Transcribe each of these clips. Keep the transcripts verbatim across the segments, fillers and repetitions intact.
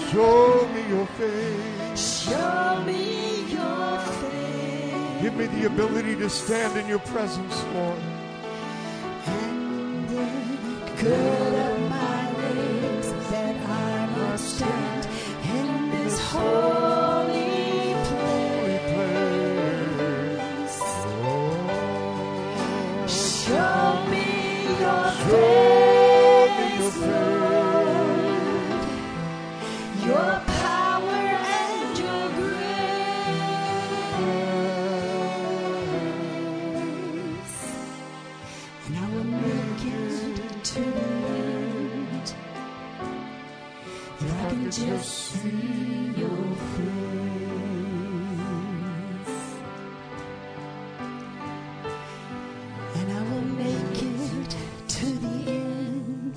Show me your face. Show me your face. Give me the ability to stand in your presence, Lord. And then gird up my legs that I might stand in this holy place. Show me your face, Lord. Your power and your grace. And I will make it to the end. If I can just see your face. And I will make it to the end.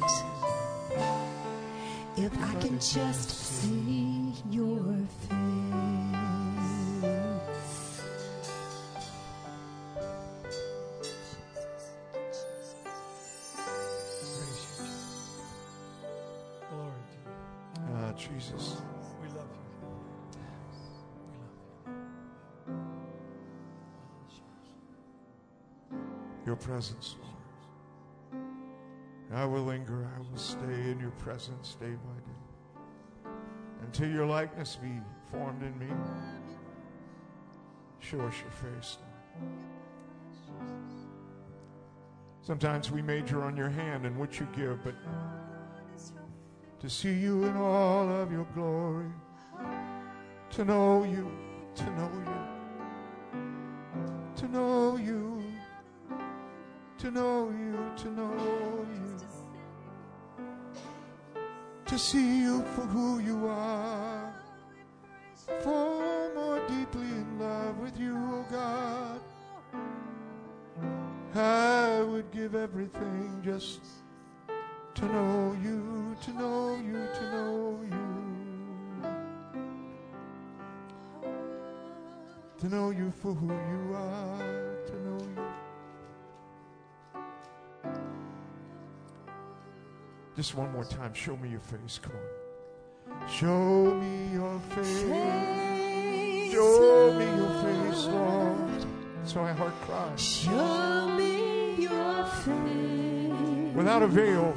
If I can just see your face. Glory to you. Ah, Jesus. We love you. We love you. Your presence, Lord. I will linger, I will stay in your presence day by day until your likeness be formed in me. Show us your face, Lord. Sometimes we major on your hand and what you give, but to see you in all of your glory, to know you, to know you, to know you, to know you, to know you, to see you for who you are, fall more deeply in love with you, oh God. I would give everything just to know you, to know you, to know you, to know you for who you are, to know you. Just one more time, show me your face, come on. Show me your face, show me your face, Lord. That's why my heart cries. Show me your face. Without a veil.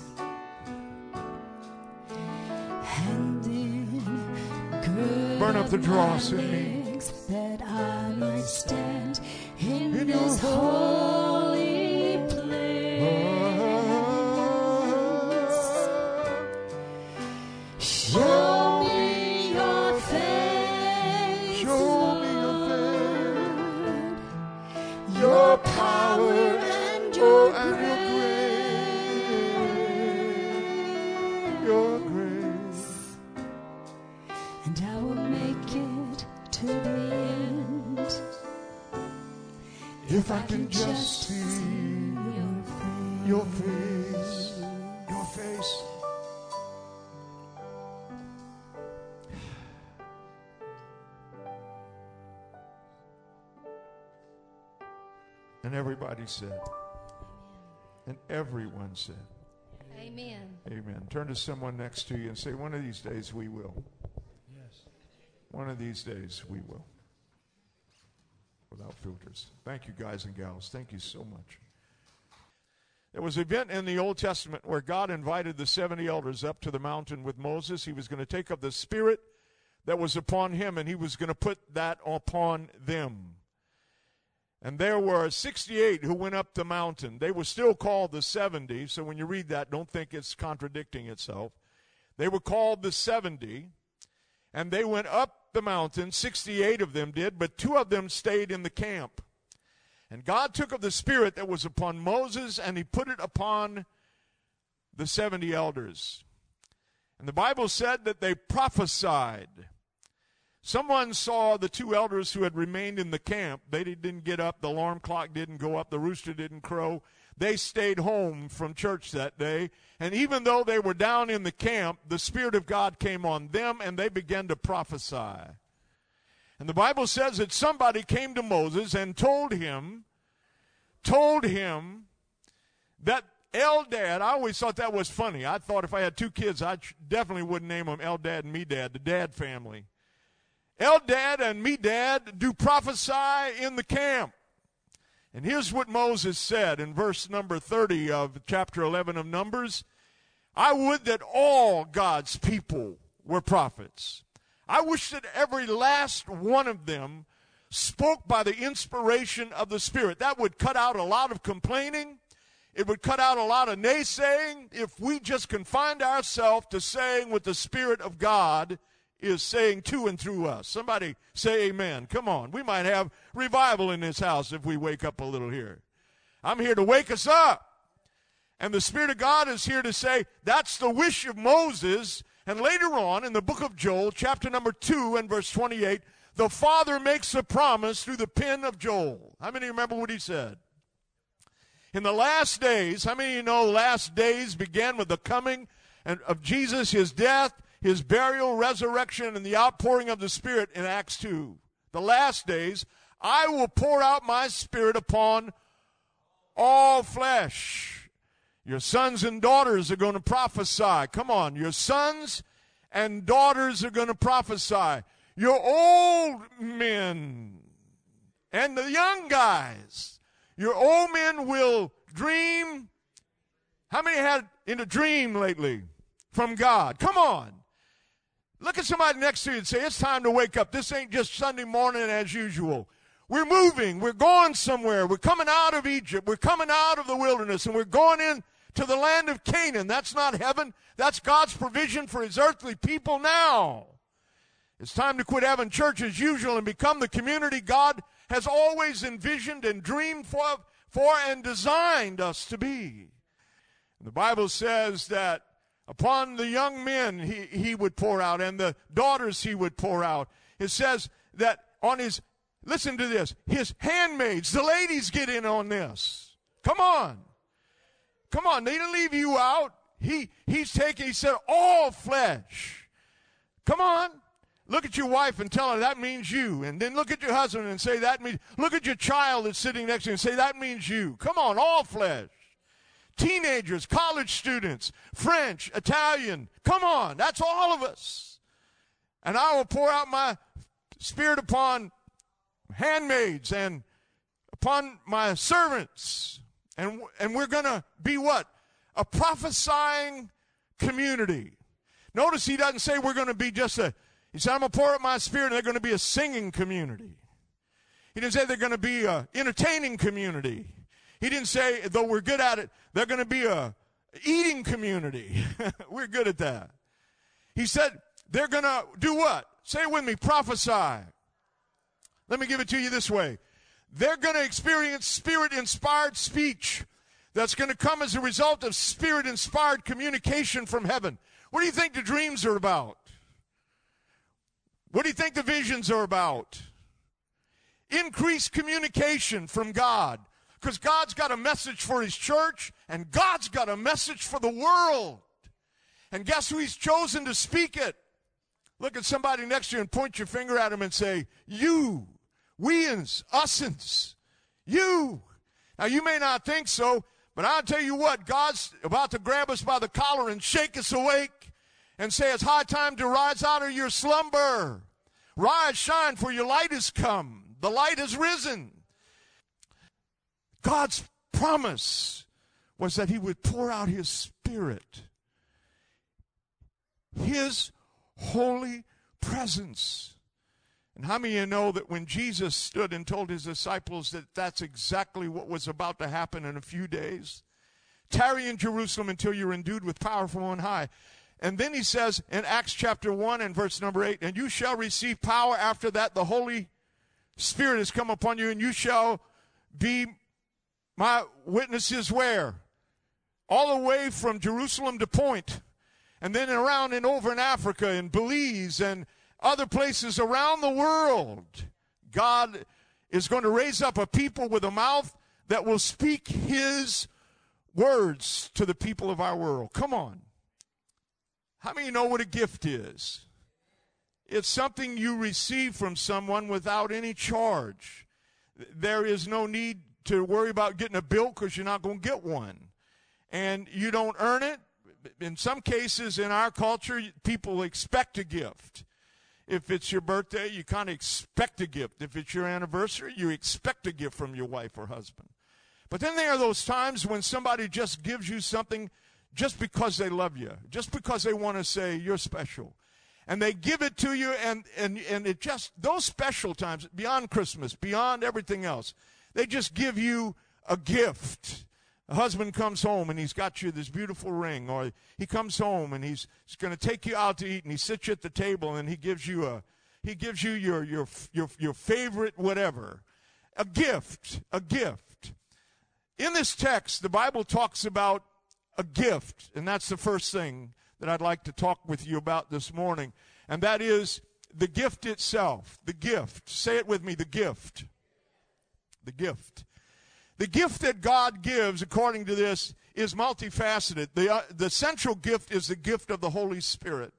And then gird Burn up the dross in me. legs that I might stand in, In this your holy place. Show me your face, Show me your Lord. Your power and your and your grace. grace, your grace. And I will make it to the end If I can just see your face. your face, your face. And everybody said, and everyone said, Amen. amen. Turn to someone next to you and say, one of these days we will. Yes. One of these days we will. Without filters. Thank you, guys and gals. Thank you so much. There was an event in the Old Testament where God invited the seventy elders up to the mountain with Moses. He was going to take up the spirit that was upon him, and he was going to put that upon them. And there were sixty-eight who went up the mountain. They were still called the seventy, so when you read that, don't think it's contradicting itself. They were called the seventy, and they went up the mountain. sixty-eight of them did, but two of them stayed in the camp. And God took of the spirit that was upon Moses, and he put it upon the seventy elders. And the Bible said that they prophesied. Someone saw the two elders who had remained in the camp. They didn't get up. The alarm clock didn't go up. The rooster didn't crow. They stayed home from church that day. And even though they were down in the camp, the Spirit of God came on them, and they began to prophesy. And the Bible says that somebody came to Moses and told him, told him that Eldad, I always thought that was funny. I thought if I had two kids, I definitely wouldn't name them Eldad and Medad, the Dad family. Eldad and Medad do prophesy in the camp. And here's what Moses said in verse number thirty of chapter eleven of Numbers. I would that all God's people were prophets. I wish that every last one of them spoke by the inspiration of the Spirit. That would cut out a lot of complaining. It would cut out a lot of naysaying if we just confined ourselves to saying what the Spirit of God is saying to and through us. Somebody say amen. Come on. We might have revival in this house if we wake up a little here. I'm here to wake us up. And the Spirit of God is here to say that's the wish of Moses. And later on in the book of Joel, chapter number two and verse twenty-eight, the Father makes a promise through the pen of Joel. How many remember what he said? In the last days, how many of you know last days began with the coming of Jesus, his death, his burial, resurrection, and the outpouring of the Spirit in Acts two. The last days, I will pour out my Spirit upon all flesh. Your sons and daughters are going to prophesy. Come on, your sons and daughters are going to prophesy. Your old men and the young guys, your old men will dream. How many had in a dream lately from God? Come on. Look at somebody next to you and say, it's time to wake up. This ain't just Sunday morning as usual. We're moving. We're going somewhere. We're coming out of Egypt. We're coming out of the wilderness, and we're going in to the land of Canaan. That's not heaven. That's God's provision for his earthly people now. It's time to quit having church as usual and become the community God has always envisioned and dreamed for, for and designed us to be. And the Bible says that upon the young men he, he would pour out, and the daughters he would pour out. It says that on his, listen to this, his handmaids, the ladies get in on this. Come on. Come on, they didn't leave you out. He He's taking, he said, all flesh. Come on. Look at your wife and tell her that means you. And then look at your husband and say that means, look at your child that's sitting next to you and say that means you. Come on, all flesh. Teenagers, college students, French, Italian. Come on, that's all of us. And I will pour out my Spirit upon handmaids and upon my servants. And, and we're going to be what? A prophesying community. Notice he doesn't say we're going to be just a, he said, I'm going to pour out my Spirit and they're going to be a singing community. He didn't say they're going to be an entertaining community. He didn't say, though we're good at it, they're going to be a eating community. We're good at that. He said they're going to do what? Say it with me, prophesy. Let me give it to you this way. They're going to experience Spirit-inspired speech that's going to come as a result of Spirit-inspired communication from heaven. What do you think the dreams are about? What do you think the visions are about? Increased communication from God. Because God's got a message for his church, and God's got a message for the world. And guess who he's chosen to speak it? Look at somebody next to you and point your finger at him and say, you, we-uns, us-uns, you. Now, you may not think so, but I'll tell you what, God's about to grab us by the collar and shake us awake and say, it's high time to rise out of your slumber. Rise, shine, for your light has come. The light has risen. God's promise was that he would pour out his Spirit, his holy presence. And how many of you know that when Jesus stood and told his disciples that that's exactly what was about to happen in a few days? Tarry in Jerusalem until you're endued with power from on high. And then he says in Acts chapter one and verse number eight, and you shall receive power after that the Holy Spirit has come upon you, and you shall be my witnesses where? All the way from Jerusalem to Point, and then around and over in Africa and Belize and other places around the world. God is going to raise up a people with a mouth that will speak his words to the people of our world. Come on. How many of you know what a gift is? It's something you receive from someone without any charge. There is no need to worry about getting a bill because you're not going to get one. and you don't earn it. In some cases in our culture, people expect a gift. If it's your birthday, you kind of expect a gift. If it's your anniversary, you expect a gift from your wife or husband. But then there are those times when somebody just gives you something just because they love you, just because they want to say you're special. And they give it to you, and, and, and it just, those special times, beyond Christmas, beyond everything else, they just give you a gift. A husband comes home and he's got you this beautiful ring, or he comes home and he's, he's going to take you out to eat, and he sits you at the table and he gives you a, he gives you your, your, your, your favorite whatever, a gift, a gift. In this text, the Bible talks about a gift, and that's the first thing that I'd like to talk with you about this morning, and that is the gift itself, the gift. Say it with me, the gift. The gift. The gift that God gives, according to this, is multifaceted. The, uh, the central gift is the gift of the Holy Spirit.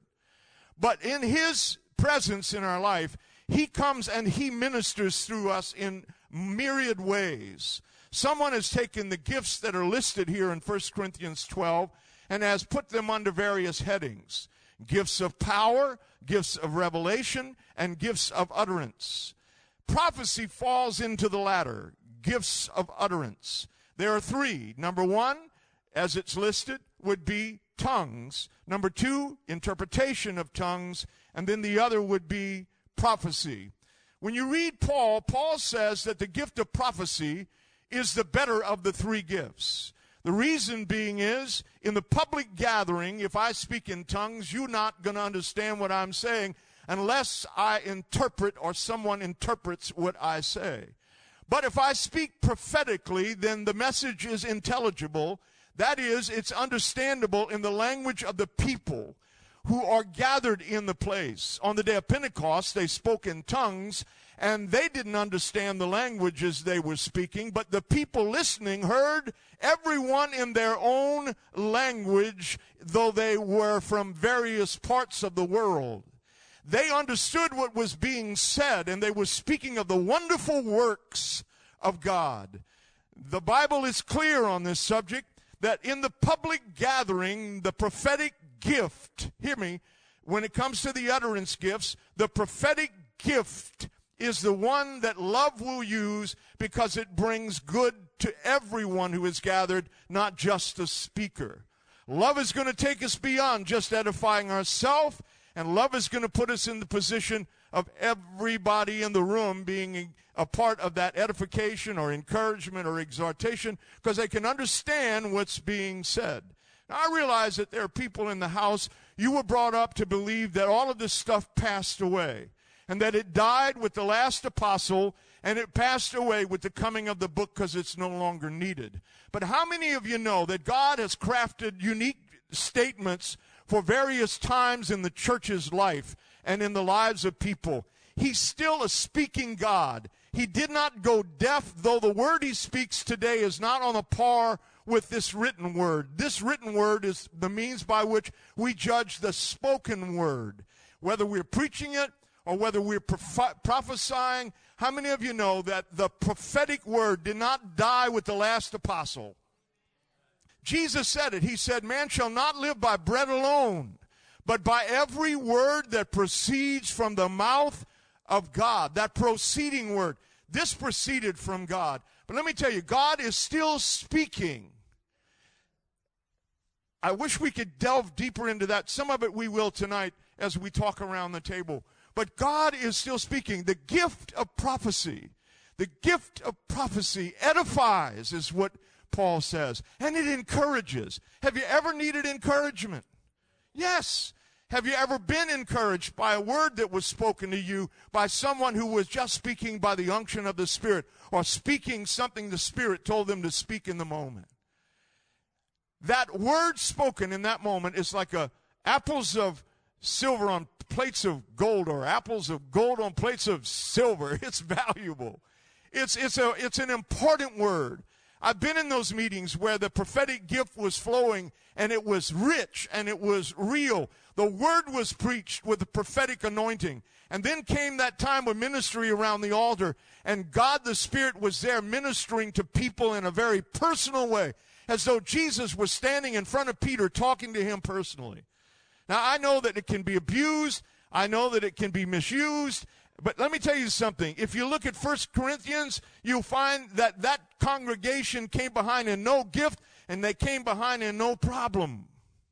But in His presence in our life, He comes and He ministers through us in myriad ways. Someone has taken the gifts that are listed here in First Corinthians twelve and has put them under various headings. Gifts of power, gifts of revelation, and gifts of utterance. Prophecy falls into the latter. Gifts of utterance. There are three. Number one, as it's listed, would be tongues. Number two, interpretation of tongues. And then the other would be prophecy. When you read Paul, Paul says that the gift of prophecy is the better of the three gifts. The reason being is, in the public gathering, if I speak in tongues, you're not going to understand what I'm saying unless I interpret or someone interprets what I say. But if I speak prophetically, then the message is intelligible. That is, it's understandable in the language of the people who are gathered in the place. On the day of Pentecost, they spoke in tongues, and they didn't understand the languages they were speaking, but the people listening heard everyone in their own language, though they were from various parts of the world. They understood what was being said, and they were speaking of the wonderful works of God. The Bible is clear on this subject, that in the public gathering, the prophetic gift, hear me, when it comes to the utterance gifts, the prophetic gift is the one that love will use because it brings good to everyone who is gathered, not just the speaker. Love is going to take us beyond just edifying ourselves, and love is going to put us in the position of everybody in the room being a part of that edification or encouragement or exhortation, because they can understand what's being said. Now, I realize that there are people in the house, you were brought up to believe that all of this stuff passed away, and that it died with the last apostle, and it passed away with the coming of the book because it's no longer needed. But how many of you know that God has crafted unique statements for various times in the church's life and in the lives of people? He's still a speaking God. He did not go deaf, though the word he speaks today is not on a par with this written word. This written word is the means by which we judge the spoken word. Whether we're preaching it or whether we're proph- prophesying, how many of you know that the prophetic word did not die with the last apostle? Jesus said it. He said, man shall not live by bread alone, but by every word that proceeds from the mouth of God. That proceeding word. This proceeded from God. But let me tell you, God is still speaking. I wish we could delve deeper into that. Some of it we will tonight as we talk around the table. But God is still speaking. The gift of prophecy, the gift of prophecy edifies, is what Paul says. And it encourages. Have you ever needed encouragement? Yes. Have you ever been encouraged by a word that was spoken to you by someone who was just speaking by the unction of the Spirit, or speaking something the Spirit told them to speak in the moment? That word spoken in that moment is like a apples of silver on plates of gold, or apples of gold on plates of silver. It's valuable. It's, it's, a, it's an important word. I've been in those meetings where the prophetic gift was flowing, and it was rich, and it was real. The word was preached with the prophetic anointing. And then came that time of ministry around the altar, and God the Spirit was there ministering to people in a very personal way. as though Jesus was standing in front of Peter talking to him personally. Now, I know that it can be abused. I know that it can be misused. But let me tell you something. If you look at First Corinthians, you'll find that that congregation came behind in no gift, and they came behind in no problem.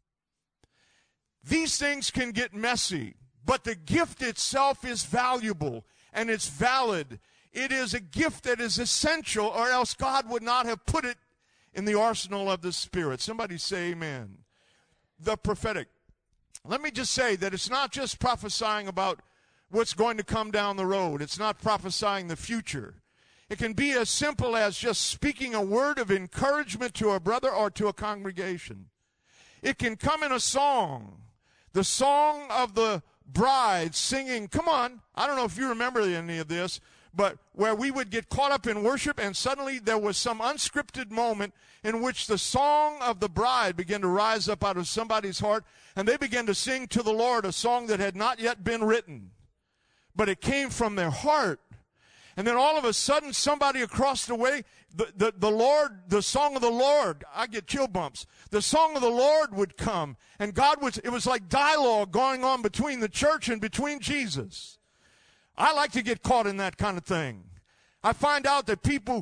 These things can get messy, but the gift itself is valuable, and it's valid. It is a gift that is essential, or else God would not have put it in the arsenal of the Spirit. Somebody say amen. The prophetic. Let me just say that it's not just prophesying about what's going to come down the road. It's not prophesying the future. It can be as simple as just speaking a word of encouragement to a brother or to a congregation. It can come in a song. The song of the bride singing, come on, I don't know if you remember any of this, but where we would get caught up in worship and suddenly there was some unscripted moment in which the song of the bride began to rise up out of somebody's heart, and they began to sing to the Lord a song that had not yet been written, but it came from their heart. And then all of a sudden, somebody across the way, the, the, the Lord, the song of the Lord, I get chill bumps. The song of the Lord would come, and God was, it was like dialogue going on between the church and between Jesus. I like to get caught in that kind of thing. I find out that people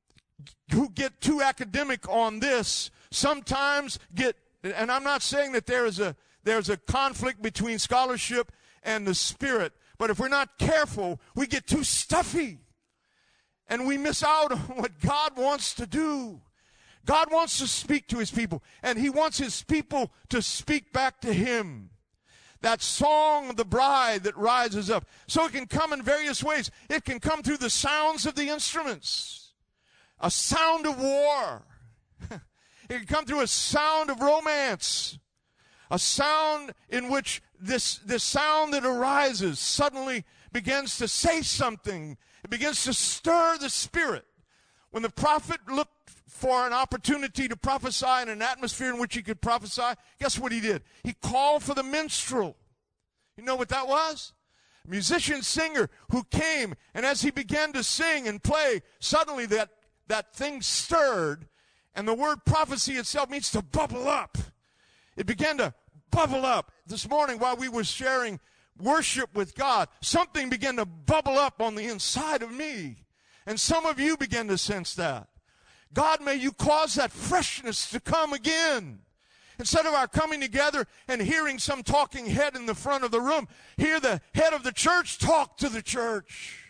who get too academic on this sometimes get, and I'm not saying that there is a, there's a conflict between scholarship and the Spirit, but if we're not careful, we get too stuffy, and we miss out on what God wants to do. God wants to speak to his people, and he wants his people to speak back to him. That song of the bride that rises up. So it can come in various ways. It can come through the sounds of the instruments. A sound of war. It can come through a sound of romance. A sound in which this, this sound that arises suddenly begins to say something. It begins to stir the spirit. When the prophet looked for an opportunity to prophesy in an atmosphere in which he could prophesy, guess what he did? He called for the minstrel. You know what that was? A musician singer who came, and as he began to sing and play, suddenly that, that thing stirred, and the word prophecy itself means to bubble up. It began to bubble up. This morning while we were sharing worship with God, something began to bubble up on the inside of me. And some of you began to sense that. God, may you cause that freshness to come again. Instead of our coming together and hearing some talking head in the front of the room, hear the head of the church talk to the church.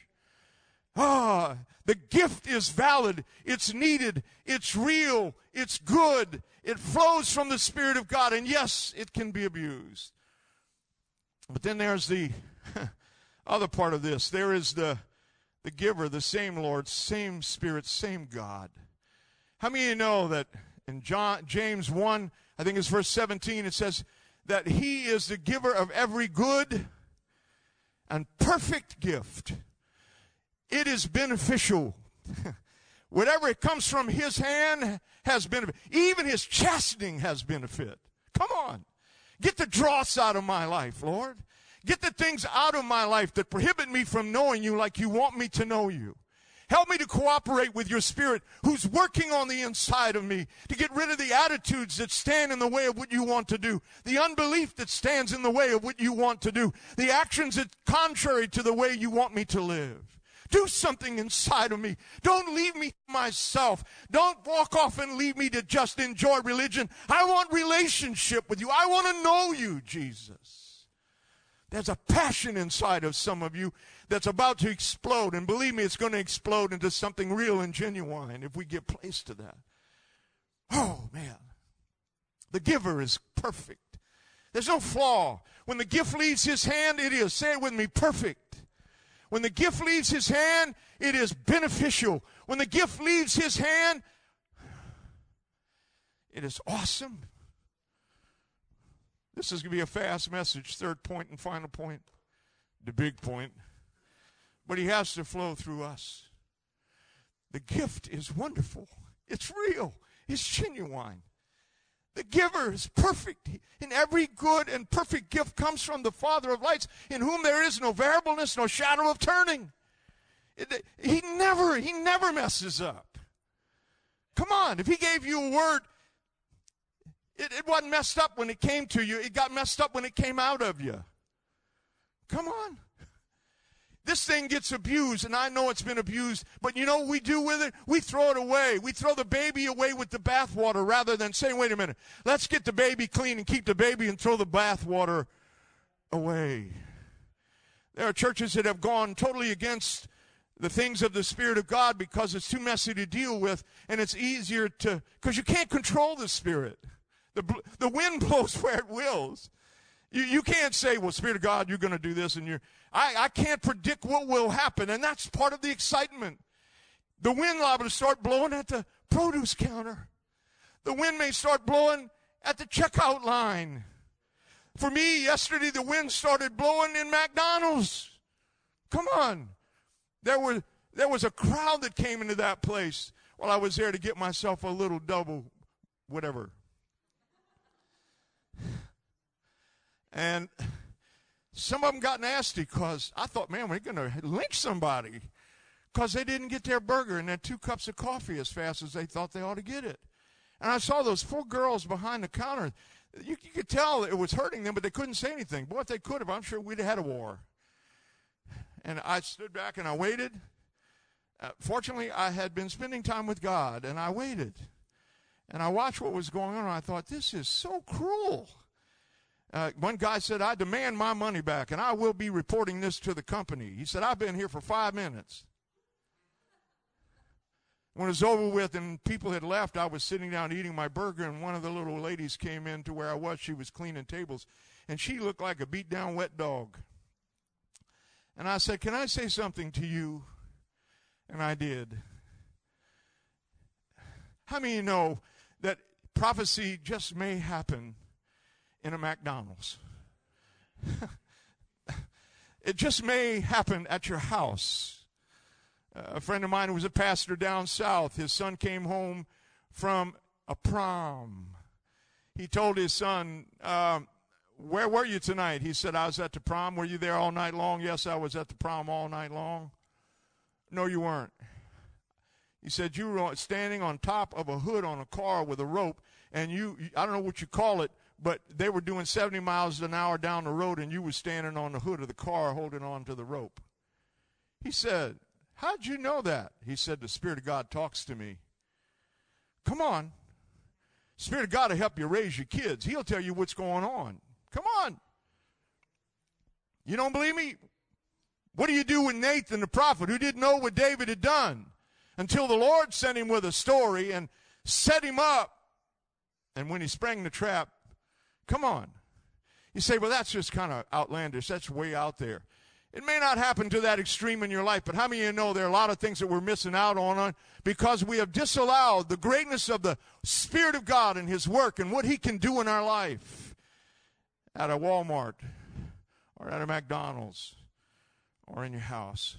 Ah, the gift is valid. It's needed. It's real. It's good. It flows from the Spirit of God. And yes, it can be abused. But then there's the other part of this. There is the, the giver, the same Lord, same Spirit, same God. How many of you know that in John, James one, I think it's verse seventeen, it says that he is the giver of every good and perfect gift. It is beneficial. Whatever it comes from his hand has benefit. Even his chastening has benefit. Come on. Get the dross out of my life, Lord. Get the things out of my life that prohibit me from knowing you like you want me to know you. Help me to cooperate with your Spirit who's working on the inside of me to get rid of the attitudes that stand in the way of what you want to do, the unbelief that stands in the way of what you want to do, the actions that are contrary to the way you want me to live. Do something inside of me. Don't leave me to myself. Don't walk off and leave me to just enjoy religion. I want relationship with you. I want to know you, Jesus. There's a passion inside of some of you that's about to explode. And believe me, it's going to explode into something real and genuine if we give place to that. Oh, man. The giver is perfect. There's no flaw. When the gift leaves his hand, it is, say it with me, perfect. When the gift leaves his hand, it is beneficial. When the gift leaves his hand, it is awesome. This is going to be a fast message, third point and final point, the big point. But he has to flow through us. The gift is wonderful. It's real. It's genuine. The giver is perfect. And every good and perfect gift comes from the Father of lights, in whom there is no variableness, no shadow of turning. It, he never, he never messes up. Come on, if he gave you a word, it, it wasn't messed up when it came to you. It got messed up when it came out of you. Come on. This thing gets abused, and I know it's been abused, but you know what we do with it? We throw it away. We throw the baby away with the bathwater rather than saying, wait a minute, let's get the baby clean and keep the baby and throw the bathwater away. There are churches that have gone totally against the things of the Spirit of God because it's too messy to deal with, and it's easier to, because you can't control the Spirit. The, the wind blows where it wills. You, you can't say, well, Spirit of God, you're going to do this, and you're, I, I can't predict what will happen, and that's part of the excitement. The wind liable to start blowing at the produce counter. The wind may start blowing at the checkout line. For me, yesterday, the wind started blowing in McDonald's. Come on. There was, there was a crowd that came into that place while I was there to get myself a little double whatever. And some of them got nasty because I thought, man, we're going to lynch somebody because they didn't get their burger and their two cups of coffee as fast as they thought they ought to get it. And I saw those four girls behind the counter. You, you could tell it was hurting them, but they couldn't say anything. Boy, if they could have, I'm sure we'd have had a war. And I stood back and I waited. Uh, fortunately, I had been spending time with God, and I waited. And I watched what was going on, and I thought, this is so cruel. Uh, one guy said, I demand my money back, and I will be reporting this to the company. He said, I've been here for five minutes. When it was over with and people had left, I was sitting down eating my burger, and one of the little ladies came in to where I was. She was cleaning tables, and she looked like a beat-down wet dog. And I said, can I say something to you? And I did. How many of you know that prophecy just may happen in a McDonald's? It just may happen at your house. Uh, a friend of mine who was a pastor down south, his son came home from a prom. He told his son, um, where were you tonight? He said, I was at the prom. Were you there all night long? Yes, I was at the prom all night long. No, you weren't. He said, you were standing on top of a hood on a car with a rope, and you, I don't know what you call it, but they were doing seventy miles an hour down the road, and you were standing on the hood of the car holding on to the rope. He said, how'd you know that? He said, the Spirit of God talks to me. Come on. Spirit of God will help you raise your kids. He'll tell you what's going on. Come on. You don't believe me? What do you do with Nathan the prophet who didn't know what David had done until the Lord sent him with a story and set him up? And when he sprang the trap, come on. You say, well, that's just kind of outlandish. That's way out there. It may not happen to that extreme in your life, but how many of you know there are a lot of things that we're missing out on, on because we have disallowed the greatness of the Spirit of God and His work and what He can do in our life at a Walmart or at a McDonald's or in your house.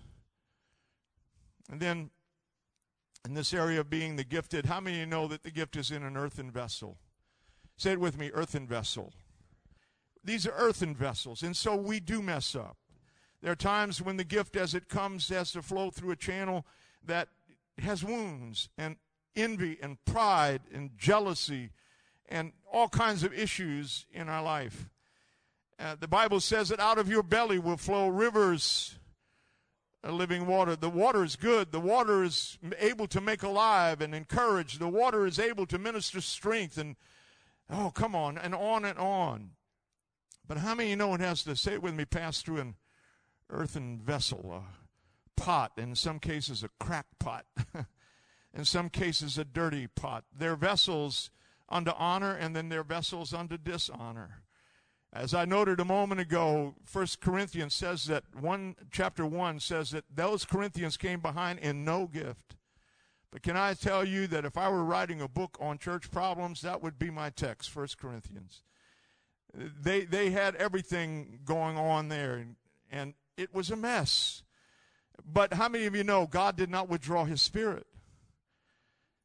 And then in this area of being the gifted, how many of you know that the gift is in an earthen vessel? Say it with me, earthen vessel. These are earthen vessels, and so we do mess up. There are times when the gift as it comes has to flow through a channel that has wounds and envy and pride and jealousy and all kinds of issues in our life. Uh, the Bible says that out of your belly will flow rivers of living water. The water is good. The water is able to make alive and encourage. The water is able to minister strength and, oh, come on, and on and on. But how many of you know it has to, say it with me, pass through an earthen vessel, a pot, in some cases a crack pot, in some cases a dirty pot. They're vessels unto honor, and then they're vessels unto dishonor. As I noted a moment ago, First Corinthians says that, one chapter one says that those Corinthians came behind in no gift. But can I tell you that if I were writing a book on church problems, that would be my text, First Corinthians. They they had everything going on there, and, and it was a mess. But how many of you know God did not withdraw His Spirit?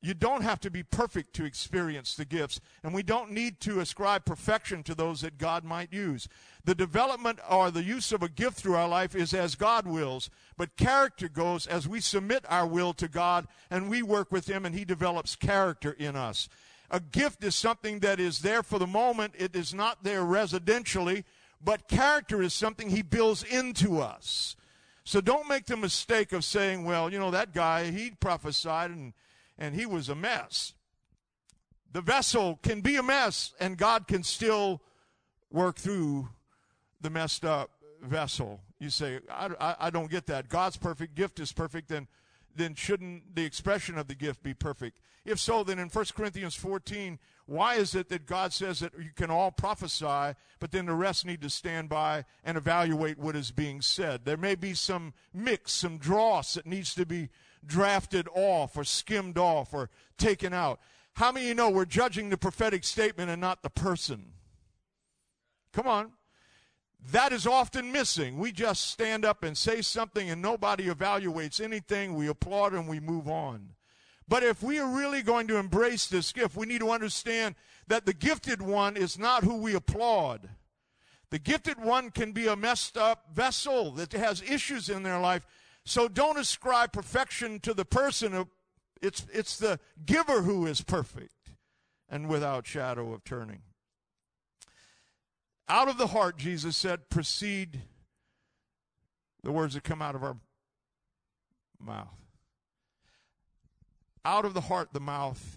You don't have to be perfect to experience the gifts, and we don't need to ascribe perfection to those that God might use. The development or the use of a gift through our life is as God wills, but character goes as we submit our will to God and we work with Him and He develops character in us. A gift is something that is there for the moment. It is not there residentially, but character is something He builds into us. So don't make the mistake of saying, well, you know, that guy, he prophesied and And he was a mess. The vessel can be a mess, and God can still work through the messed up vessel. You say, I, I, I don't get that. God's perfect, gift is perfect, then, then shouldn't the expression of the gift be perfect? If so, then in First Corinthians fourteen, why is it that God says that you can all prophesy, but then the rest need to stand by and evaluate what is being said? There may be some mix, some dross that needs to be drafted off or skimmed off or taken out. How many of you know we're judging the prophetic statement and not the person? Come on. That is often missing. We just stand up and say something and nobody evaluates anything. We applaud and we move on. But if we are really going to embrace this gift, we need to understand that the gifted one is not who we applaud. The gifted one can be a messed up vessel that has issues in their life. So don't ascribe perfection to the person. It's, it's the giver who is perfect and without shadow of turning. Out of the heart, Jesus said, proceed the words that come out of our mouth. Out of the heart, the mouth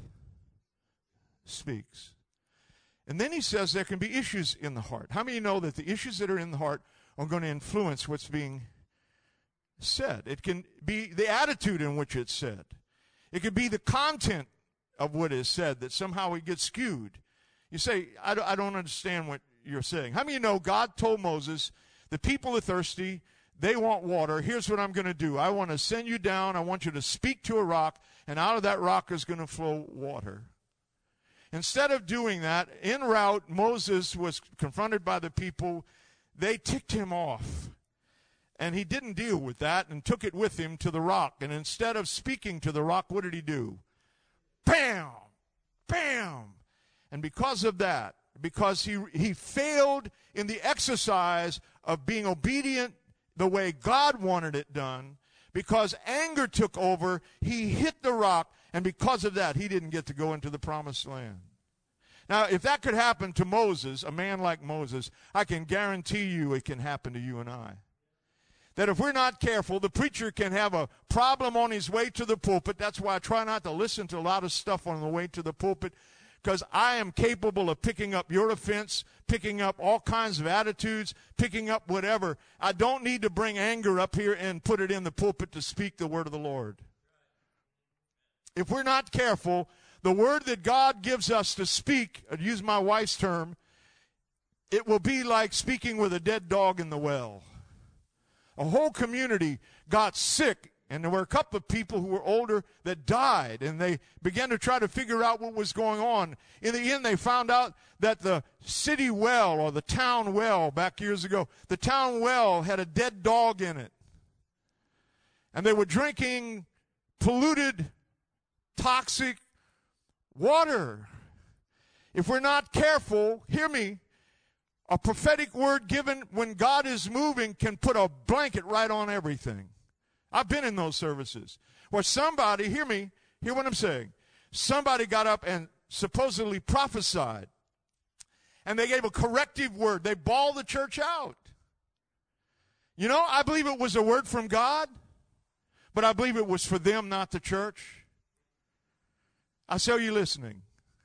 speaks. And then he says there can be issues in the heart. How many know that the issues that are in the heart are going to influence what's being said? It can be the attitude in which it's said. It could be the content of what is said that somehow it gets skewed. You say, I don't, I don't understand what you're saying. How many of you know God told Moses, the people are thirsty, they want water. Here's what I'm going to do. I want to send you down. I want you to speak to a rock, and out of that rock is going to flow water. Instead of doing that, en route, Moses was confronted by the people. They ticked him off. And he didn't deal with that and took it with him to the rock. And instead of speaking to the rock, what did he do? Bam! Bam! And because of that, because he, he failed in the exercise of being obedient the way God wanted it done, because anger took over, he hit the rock, and because of that, he didn't get to go into the promised land. Now, if that could happen to Moses, a man like Moses, I can guarantee you it can happen to you and I. That if we're not careful, the preacher can have a problem on his way to the pulpit. That's why I try not to listen to a lot of stuff on the way to the pulpit, because I am capable of picking up your offense, picking up all kinds of attitudes, picking up whatever. I don't need to bring anger up here and put it in the pulpit to speak the word of the Lord. If we're not careful, the word that God gives us to speak, I'd use my wife's term, it will be like speaking with a dead dog in the well. A whole community got sick, and there were a couple of people who were older that died, and they began to try to figure out what was going on. In the end, they found out that the city well, or the town well back years ago, the town well had a dead dog in it. And they were drinking polluted, toxic water. If we're not careful, hear me, a prophetic word given when God is moving can put a blanket right on everything. I've been in those services where somebody, hear me, hear what I'm saying. Somebody got up and supposedly prophesied, and they gave a corrective word. They bawled the church out. You know, I believe it was a word from God, but I believe it was for them, not the church. I say, are you listening?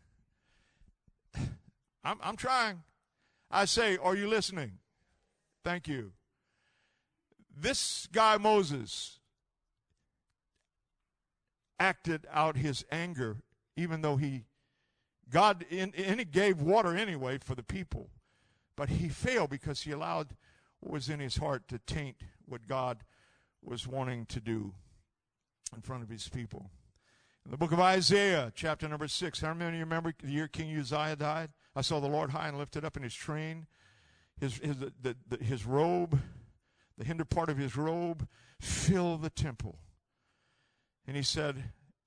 I'm, I'm trying. I say, are you listening? Thank you. This guy, Moses, acted out his anger, even though he, God, in, and he gave water anyway for the people. But he failed because he allowed what was in his heart to taint what God was wanting to do in front of his people. In the book of Isaiah, chapter number six, how many of you remember the year King Uzziah died? I saw the Lord high and lifted up in his train, his, his, the, the, his robe, the hinder part of his robe, filled the temple. And he said,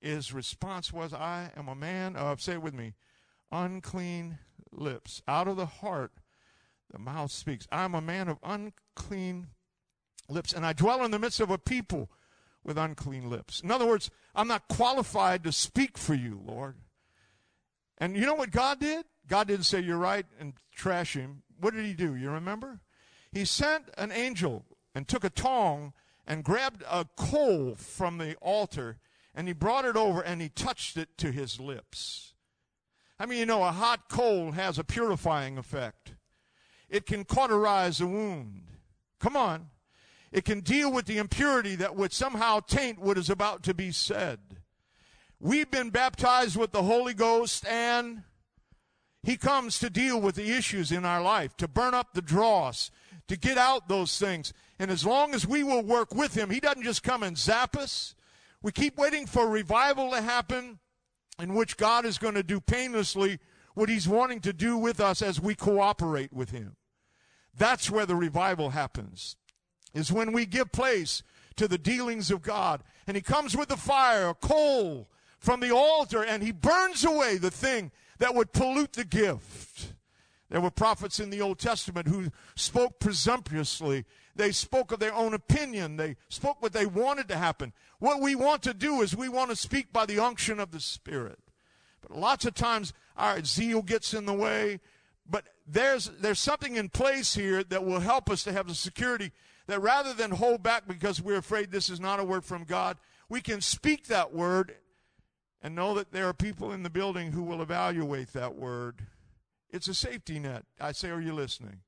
his response was, I am a man of, say it with me, unclean lips. Out of the heart, the mouth speaks. I'm a man of unclean lips, and I dwell in the midst of a people with unclean lips. In other words, I'm not qualified to speak for you, Lord. And you know what God did? God didn't say, you're right, and trash him. What did he do? You remember? He sent an angel and took a tongue and grabbed a coal from the altar, and he brought it over and he touched it to his lips. I mean, you know, a hot coal has a purifying effect. It can cauterize a wound. Come on. It can deal with the impurity that would somehow taint what is about to be said. We've been baptized with the Holy Ghost, and he comes to deal with the issues in our life, to burn up the dross, to get out those things. And as long as we will work with him, he doesn't just come and zap us. We keep waiting for revival to happen, in which God is going to do painlessly what he's wanting to do with us as we cooperate with him. That's where the revival happens, is when we give place to the dealings of God. And he comes with the fire, a coal from the altar, and he burns away the thing that would pollute the gift. There were prophets in the Old Testament who spoke presumptuously. They spoke of their own opinion. They spoke what they wanted to happen. What we want to do is we want to speak by the unction of the Spirit. But lots of times our zeal gets in the way. But there's, there's something in place here that will help us to have the security that rather than hold back because we're afraid this is not a word from God, we can speak that word and know that there are people in the building who will evaluate that word. It's a safety net. I say, are you listening?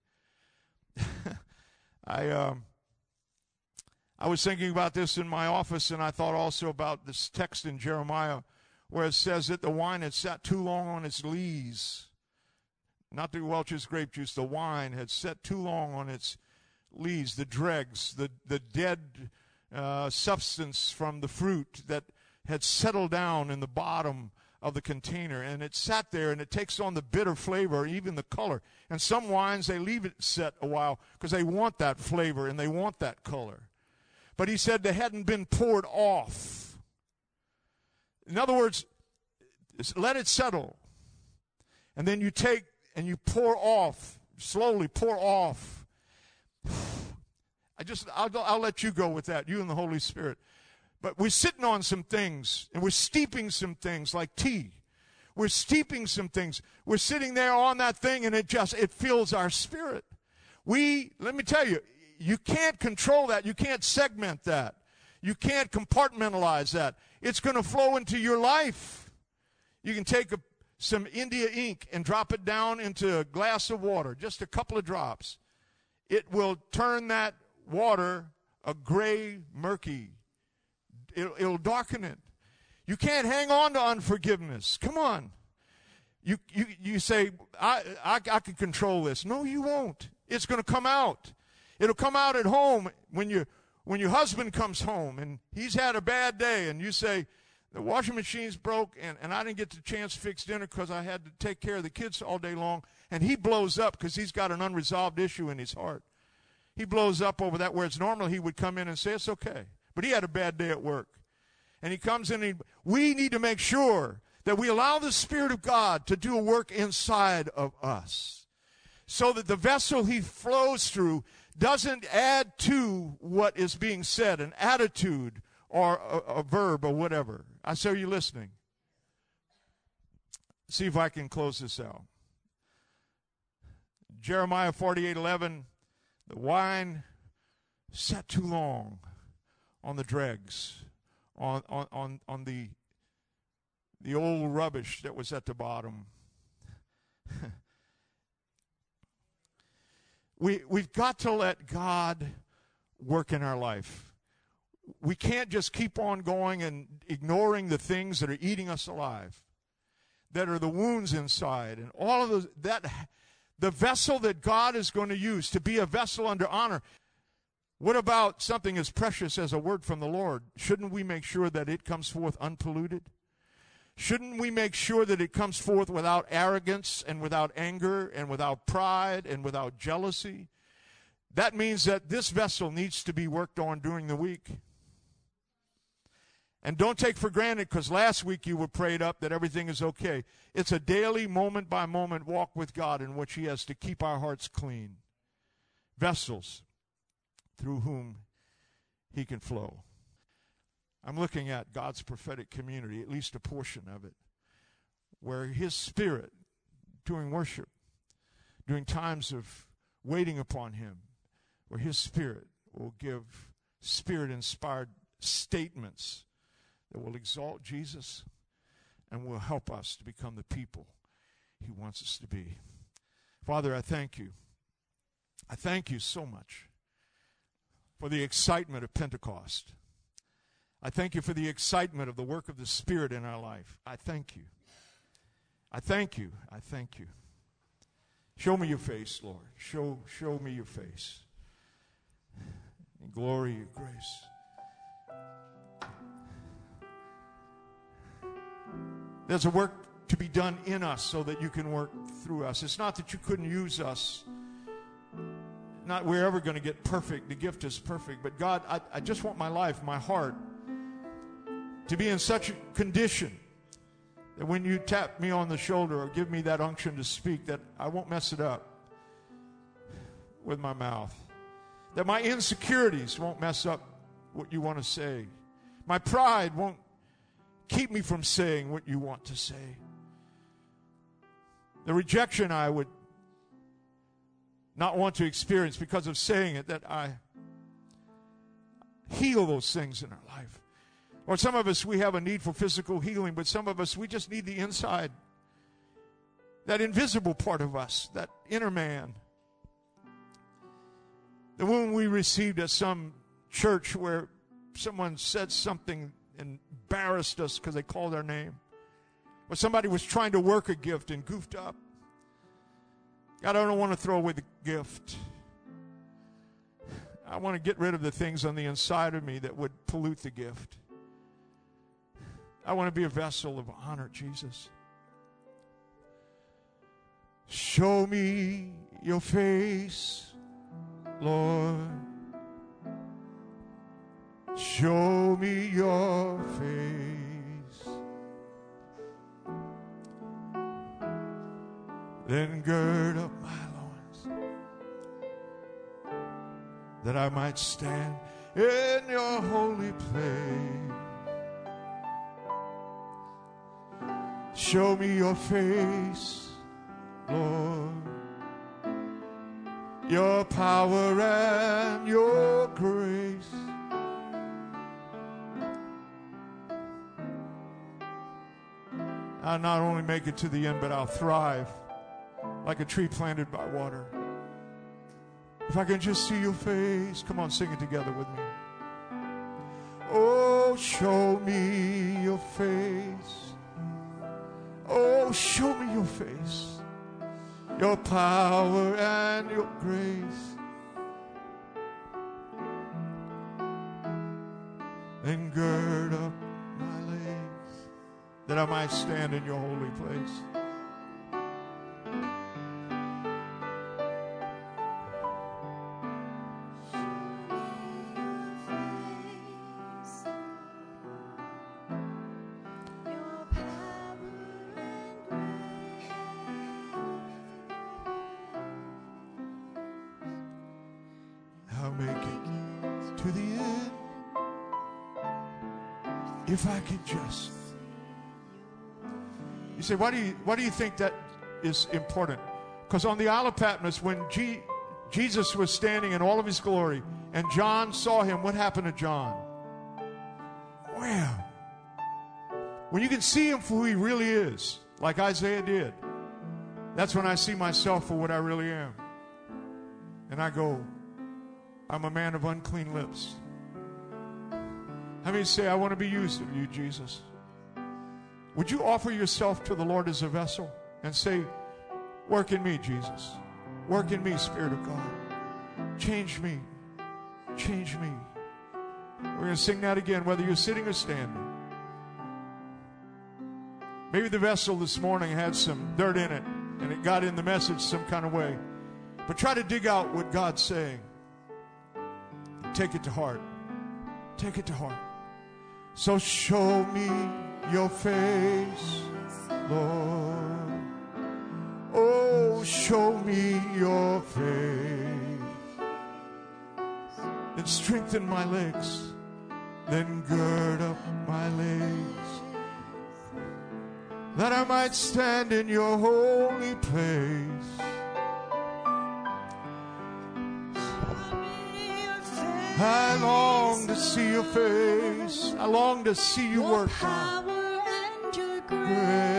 I um, I was thinking about this in my office, and I thought also about this text in Jeremiah where it says that the wine had sat too long on its lees. Not the Welch's grape juice, the wine had sat too long on its lees, the dregs, the, the dead uh, substance from the fruit that had settled down in the bottom of the container, and it sat there, and it takes on the bitter flavor, even the color. And some wines, they leave it set a while because they want that flavor and they want that color. But he said they hadn't been poured off. In other words, let it settle. And then you take and you pour off, slowly pour off. I just, I'll, I'll let you go with that, you and the Holy Spirit. But we're sitting on some things, and we're steeping some things like tea. We're steeping some things. We're sitting there on that thing, and it just, it fills our spirit. We, let me tell you, you can't control that. You can't segment that. You can't compartmentalize that. It's going to flow into your life. You can take a, some India ink and drop it down into a glass of water, just a couple of drops. It will turn that water a gray, murky. It'll, it'll darken it. You can't hang on to unforgiveness. Come on. You you you say, I, I, I can control this. No, you won't. It's going to come out. It'll come out at home when, you, when your husband comes home and he's had a bad day and you say, the washing machine's broke and, and I didn't get the chance to fix dinner because I had to take care of the kids all day long. And he blows up because he's got an unresolved issue in his heart. He blows up over that, whereas normally he would come in and say, it's okay. But he had a bad day at work. And he comes in, and he, we need to make sure that we allow the Spirit of God to do a work inside of us so that the vessel he flows through doesn't add to what is being said, an attitude or a, a verb or whatever. I say, are you listening? See if I can close this out. Jeremiah forty-eight eleven, the wine sat too long on the dregs, on on on, on the the old rubbish that was at the bottom. we we've got to let God work in our life. We can't just keep on going and ignoring the things that are eating us alive, that are the wounds inside, and all of those, that the vessel that God is going to use to be a vessel under honor. What about something as precious as a word from the Lord? Shouldn't we make sure that it comes forth unpolluted? Shouldn't we make sure that it comes forth without arrogance and without anger and without pride and without jealousy? That means that this vessel needs to be worked on during the week. And don't take for granted, because last week you were prayed up that everything is okay. It's a daily, moment-by-moment walk with God in which he has to keep our hearts clean. Vessels through whom he can flow. I'm looking at God's prophetic community, at least a portion of it, where his Spirit, during worship, during times of waiting upon him, where his Spirit will give Spirit-inspired statements that will exalt Jesus and will help us to become the people he wants us to be. Father, I thank you. I thank you so much for the excitement of Pentecost. I thank you for the excitement of the work of the Spirit in our life. I thank you. I thank you. I thank you. Show me your face, Lord. Show, show me your face. In glory, your grace. There's a work to be done in us so that you can work through us. It's not that you couldn't use us. Not we're ever going to get perfect. The gift is perfect. But God, I, I just want my life, my heart, to be in such a condition that when you tap me on the shoulder or give me that unction to speak, that I won't mess it up with my mouth. That my insecurities won't mess up what you want to say. My pride won't keep me from saying what you want to say. The rejection I would not want to experience because of saying it, that I heal those things in our life. Or some of us, we have a need for physical healing, but some of us, we just need the inside, that invisible part of us, that inner man. The wound we received at some church where someone said something and embarrassed us because they called our name. Or somebody was trying to work a gift and goofed up. God, I don't want to throw away the gift. I want to get rid of the things on the inside of me that would pollute the gift. I want to be a vessel of honor, Jesus. Show me your face, Lord. Show me your face. Then gird up my loins, that I might stand in your holy place. Show me your face, Lord, your power and your grace. I'll not only make it to the end, but I'll thrive like a tree planted by water. If I can just see your face, come on, sing it together with me. Oh, show me your face. Oh, show me your face, your power and your grace. And gird up my legs, that I might stand in your holy place. If I could just. You say, why do you, why do you think that is important? Because on the Isle of Patmos, when G, Jesus was standing in all of his glory, and John saw him, what happened to John? Well, when you can see him for who he really is, like Isaiah did, that's when I see myself for what I really am. And I go, I'm a man of unclean lips. How many say, I want to be used of you, Jesus? Would you offer yourself to the Lord as a vessel and say, work in me, Jesus. Work in me, Spirit of God. Change me. Change me. We're going to sing that again, whether you're sitting or standing. Maybe the vessel this morning had some dirt in it, and it got in the message some kind of way. But try to dig out what God's saying. Take it to heart. Take it to heart. So show me your face, Lord. Oh, show me your face. And strengthen my legs. Then gird up my legs, that I might stand in your holy place. I long to see your face. I long to see you work. Your power and your grace.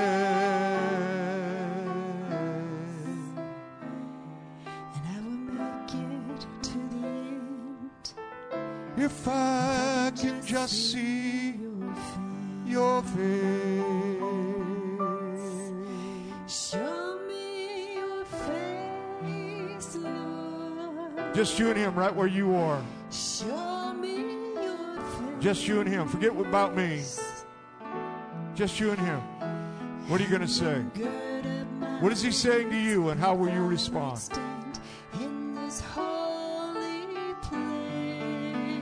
And I will make it to the end. If I can just see your face. Show me your face, Lord. Just you and him right where you are. Show me your face. Just you and him. Forget about me. Just you and him. What are you going to say? What is he saying to you, and how will you respond? In this holy place,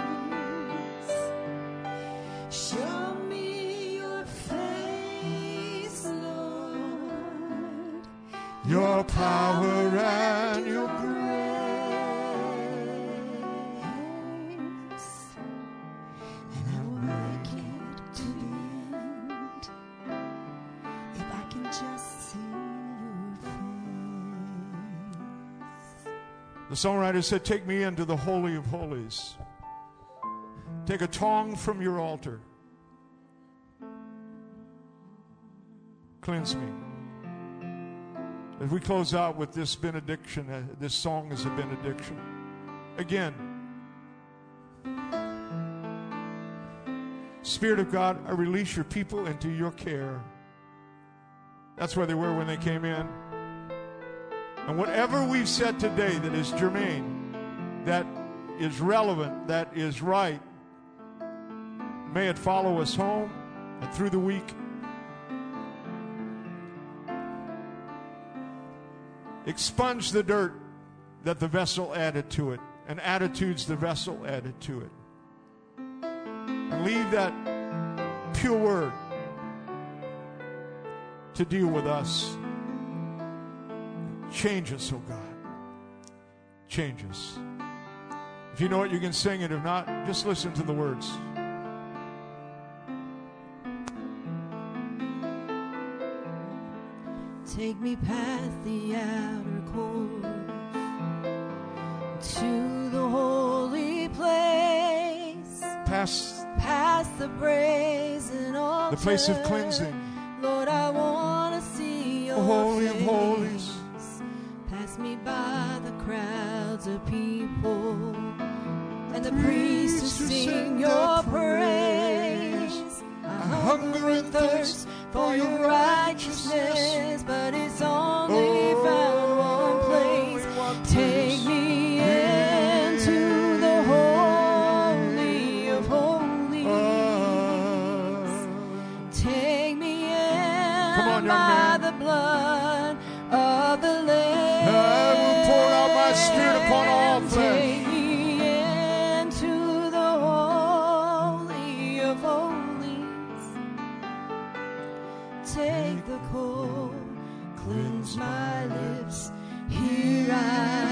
show me your face, Lord. Your power and your grace. And I will make it to the end if I can just see your face. The songwriter said, take me into the Holy of Holies. Take a tongue from your altar. Cleanse me. As we close out with this benediction, uh, this song is a benediction. Again, Spirit of God, I release your people into your care. That's where they were when they came in. And whatever we've said today that is germane, that is relevant, that is right, may it follow us home and through the week. Expunge the dirt that the vessel added to it, and attitudes the vessel added to it. And leave that pure word to deal with us. Change us, oh God. Change us. If you know it, you can sing it. If not, just listen to the words. Take me past the outer court to the holy place, Past past the brazen altar. the place of cleansing. Lord, I want to see your The Holy of face. Holies. Pass me by the crowds of people and the priests who sing your praise. I hunger and thirst for your righteousness, but it's only found one place. Take me into the holy of holies. Take me in Come on, young by man. the blood of the Lamb. I will pour out my spirit upon all flesh. Take me into the holy of holies. Take the coal, cleanse my lips. Here I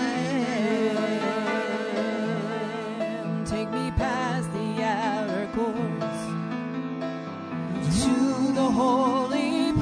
am. Take me past the outer courts to the holy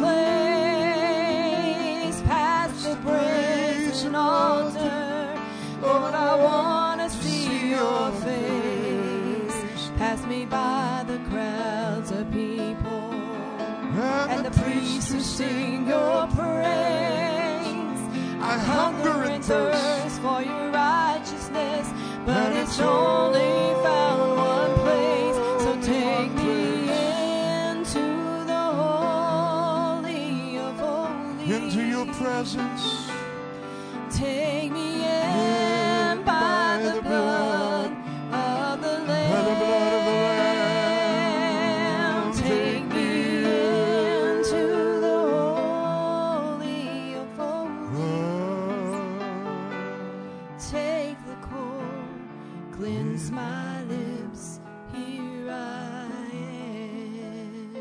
place, past the brazen altar. Lord, I want to see your face. Pass me by the crowds of people and the priests who sing your praise. I hunger and thirst for your righteousness, but it's only found one place. So take me into the holy of holies. Into your presence. Take me in by the blood of the Lamb. By the blood of the Lamb. Take me into the holy of holies. Take the coal, cleanse my lips. here I am.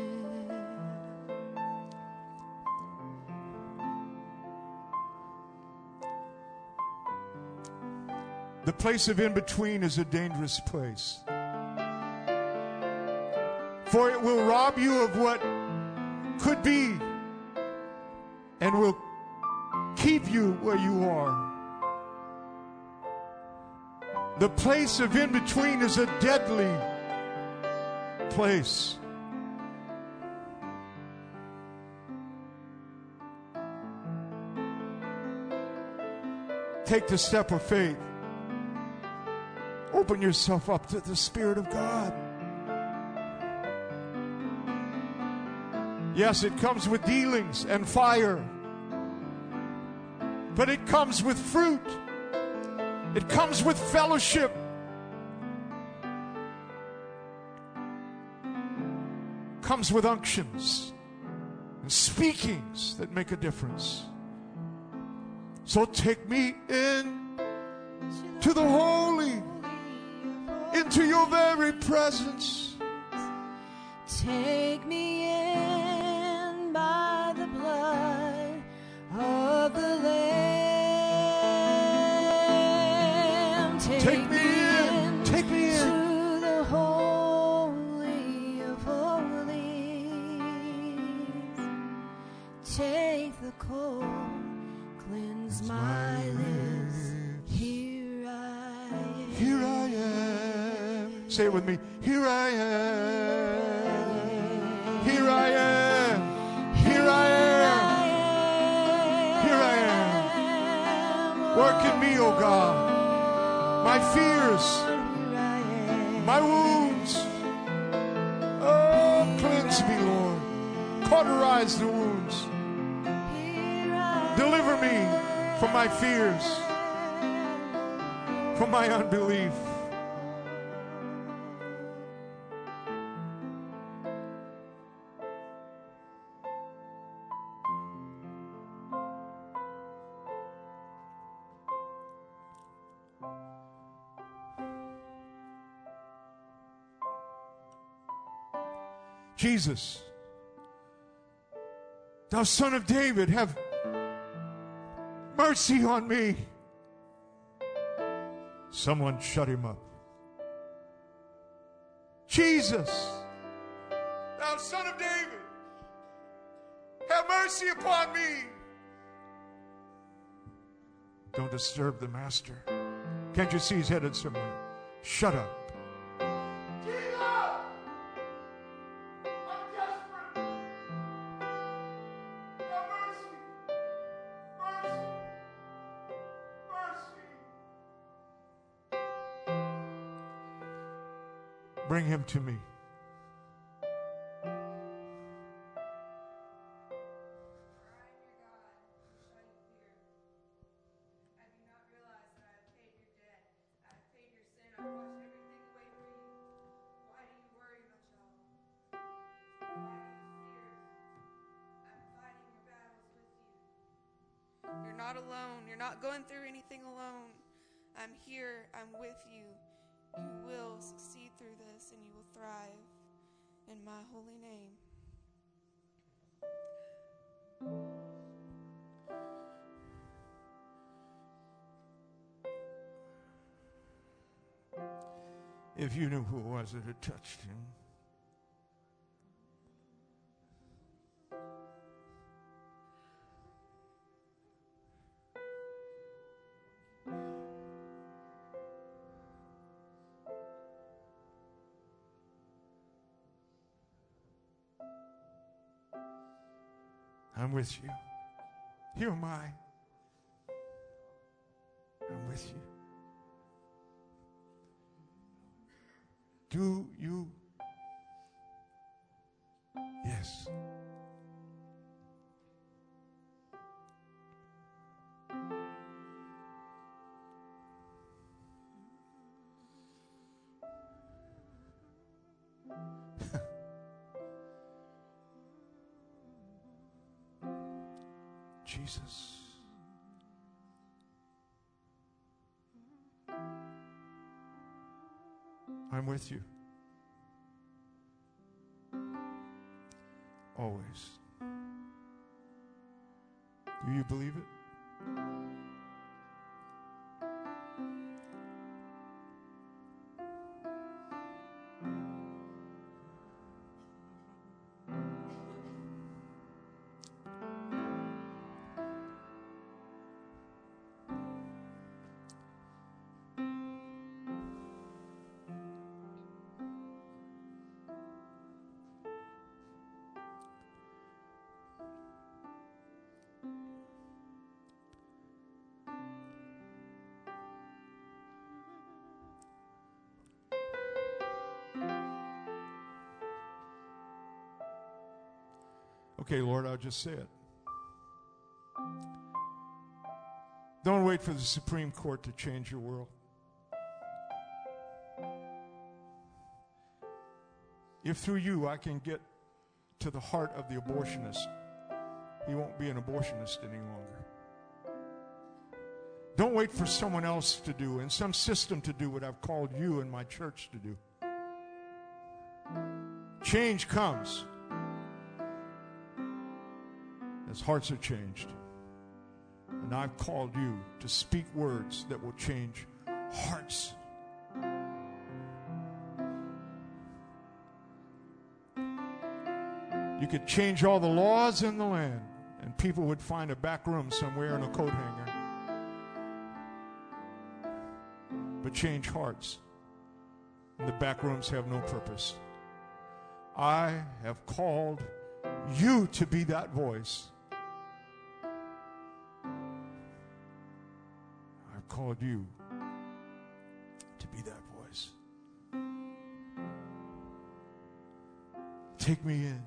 The place of in-between is a dangerous place. For it will rob you of what could be and will keep you where you are. The place of in-between is a deadly place. Take the step of faith. Open yourself up to the Spirit of God. Yes, it comes with dealings and fire, but it comes with fruit. It comes with fellowship. Comes with unctions and speakings that make a difference. So take me in to the holy, into your very presence. Take me in by the blood of the Lamb. Take, Take me in, take me in to the holy of holies. Take the cold, cleanse my lips. Here I am. Here I am. Say it with me. Here I am. Here I am. Here I am. Here I am. Work in me, O God. My fears, my wounds. Oh, cleanse me, Lord. Cauterize the wounds. Deliver me from my fears, from my unbelief. Jesus, thou Son of David, have mercy on me. Someone shut him up. Jesus, thou Son of David, have mercy upon me. Don't disturb the Master. Can't you see he's headed somewhere? Shut up. Bring him to me. You're not alone. You're not going through anything alone. I'm here. I'm with you. You will succeed through this and you will thrive in my holy name. If you knew who it was that had touched him. I'm with you. Here am I. I'm with you. Do you? Yes. Jesus. I'm with you. always. Do you believe it? Okay, Lord, I'll just say it. Don't wait for the Supreme Court to change your world. If through you I can get to the heart of the abortionist, he won't be an abortionist any longer. Don't wait for someone else to do and some system to do what I've called you and my church to do. Change comes as hearts are changed. And I've called you to speak words that will change hearts. You could change all the laws in the land, and people would find a back room somewhere in a coat hanger. But change hearts, and the back rooms have no purpose. I have called you to be that voice. I've called you to be that voice. Take me in.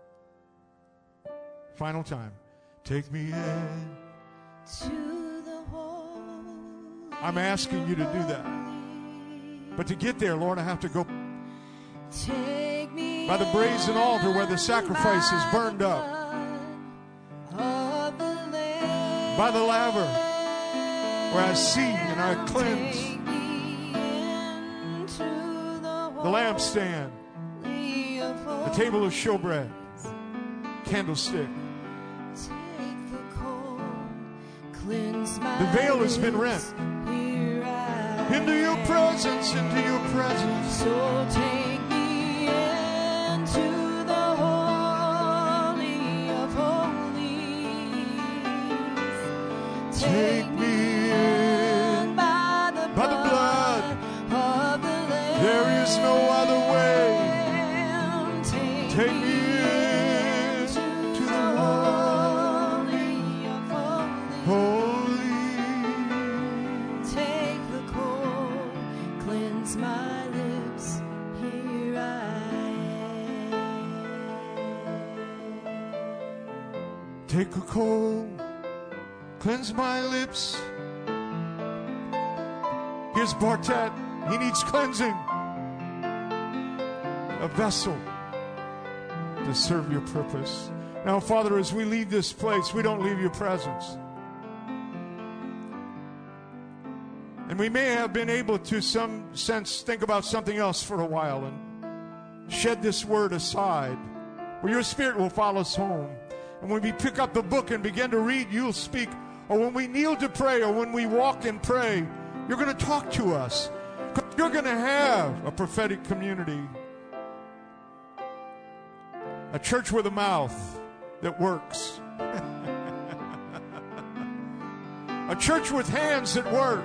Final time. Take me in. To the holy, I'm asking you to do that. But to get there, Lord, I have to go take me by the brazen altar where the sacrifice is burned up, of the Lamb. by the laver where I see and I cleanse, Take me into the the lampstand, holy of the holies. table of showbread, candlestick. Take the cold, cleanse my The veil has been lips. rent. Here I Into your presence, into your presence. So take me into the holy of holies. Take me in by the by the blood. of the Lamb. There is no other way. Take, Take me in to the holy of holies. holy. Take the cold, cleanse my lips. Here I am. Take a coal, cleanse my lips. Here's Bartet. He needs cleansing. A vessel to serve your purpose. Now, Father, as we leave this place, we don't leave your presence. And we may have been able to, some sense, think about something else for a while and shed this word aside, where your Spirit will follow us home. And when we pick up the book and begin to read, you'll speak. Or when we kneel to pray, or when we walk and pray, you're going to talk to us. You're going to have a prophetic community. A church with a mouth that works. A church with hands that work.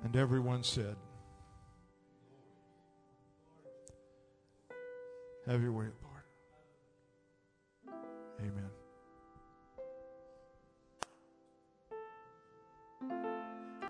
And everyone said, have your way, Lord. Amen.